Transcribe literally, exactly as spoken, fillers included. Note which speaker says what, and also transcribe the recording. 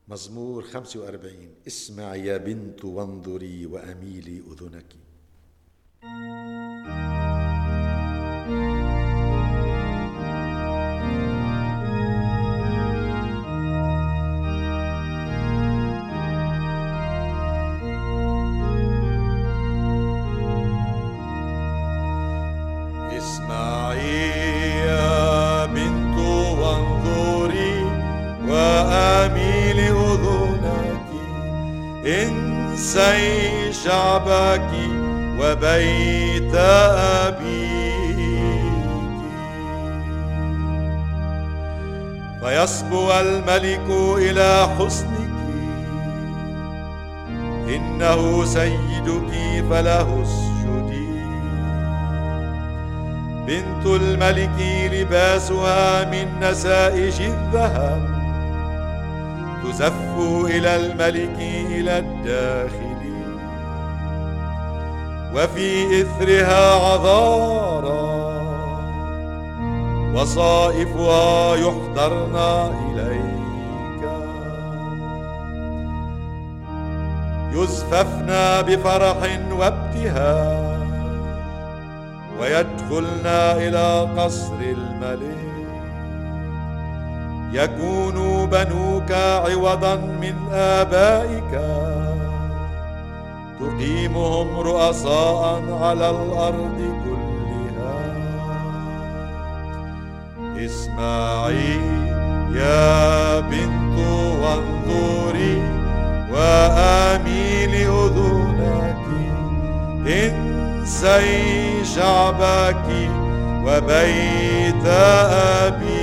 Speaker 1: مزمور خمسة وأربعين. اسمعي يا بنت وانظري وأميلي أذنك. اسمعي يا بنت وانظري وأميلي أذنك. انسي شعبك وبيت أبيك، فيصبو الملك إلى حصنك. إنه سيدك فله اسجدي. بنت الملك لباسها من نسائج الذهب، تزف إلى الملك إلى الداخل. وفي إثرها عذارى وصائفها يحضرن إليك. يزففن بفرح وابتهاج ويدخلن إلى قصر الملك. يكون بنوك عوضا من آبائك، تقيمهم رؤساء على الأرض كلها. اسمعي يا بنت وانظري وأميلي أذنك. انسي شعبك وبيت أبيك.